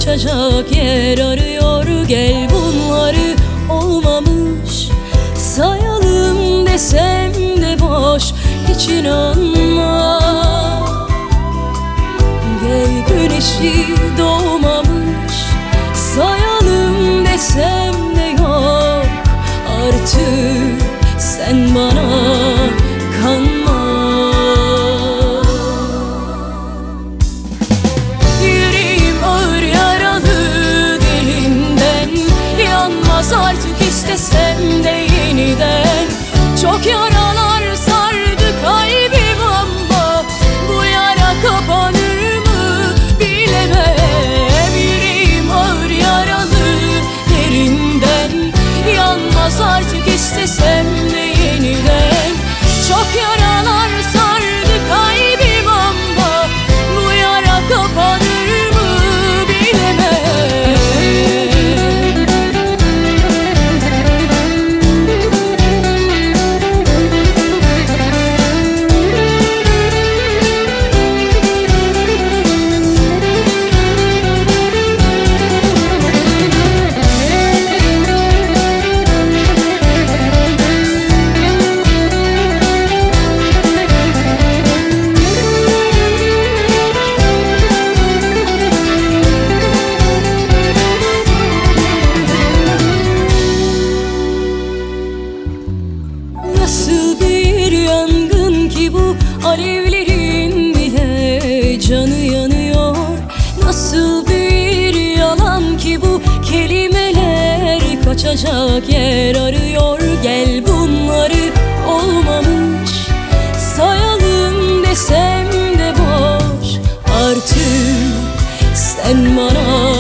kaçacak yer arıyor. Gel bunları olmamış sayalım desem de boş, hiç inanma. Gel güneşi doğmamış sayalım desem de yok. Artık sen bana kanma. Yüreğim ağır yaralı derinden, yanmaz artık istesem de yeniden. Çok yaralar sardı kalbim ama bu yara kapanır mı bilemem. Yüreğim ağır yaralı derinden, yanmaz artık istesem de yeniden. Çok yaralar sardı kalbim ama bu yara kapanır mı bilemem. Nasıl bir yangın ki bu, alevlerin bile canı yanıyor. Nasıl bir yalan ki bu, kelimeler kaçacak yer arıyor. Gel bunları olmamış sayalım desem de boş, artık sen bana